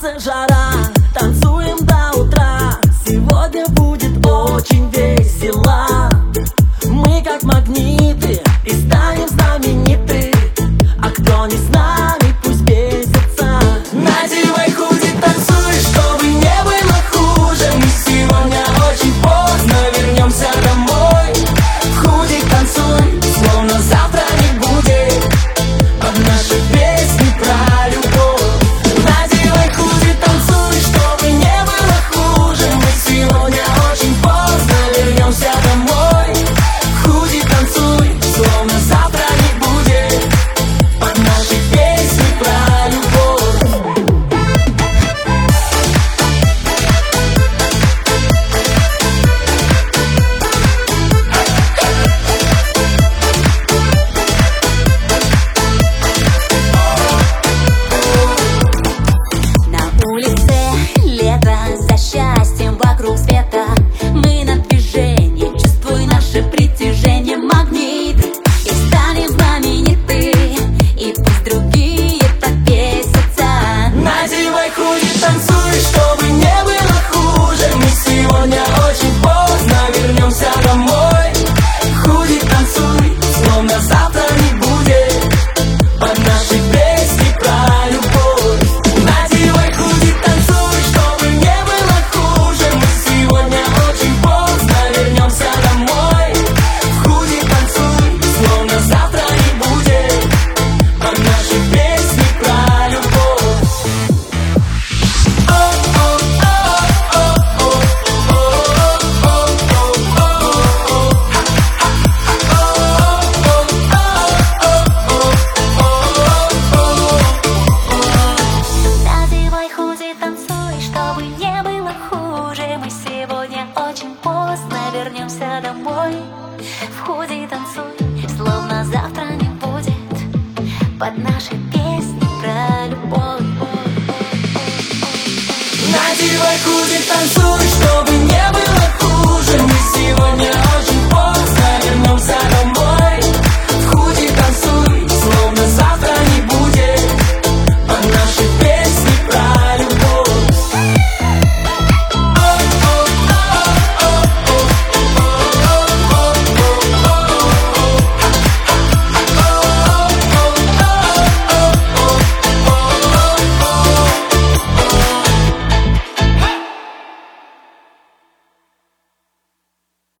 солнце, жара, танцуем до утра. Сегодня будет очень весело. Мы как магниты и станем знамениты. А кто не с нами, пусть бесится. Надевай худи, танцуй, чтобы не было хуже. Мы сегодня очень поздно вернемся домой. В худи танцуй, словно завтра не будет. Под наши песни про любовь. Надевай худи, танцуй, чтобы не было хуже. Мы сегодня очень поздно вернемся домой. В худи танцуй, словно завтра не будет. Под наши песни про любовь. На улице лето, за счастьем вокруг света. Мы на движении, чувствуй наше притяжение. Магнит, и станем знамениты. И пусть другие побесятся. Надевай худи, танцуй, чтобы не было хуже. Мы сегодня очень поздно вернемся домой. Худи танцуй, словно завтра не будет. Под наши песни про любовь. Надевай худи, танцуй, чтобы не было хуже. Мы сегодня очень поздно вернемся домой. Худи танцуй, словно завтра не будет. Под наши песни про любовь. Надевай худи, танцуй, чтобы не было хуже. Мы сегодня очень поздно вернемся домой. В худи танцуй, словно завтра не будет. Под наши песни про любовь. Надевай худи, танцуй, чтобы не было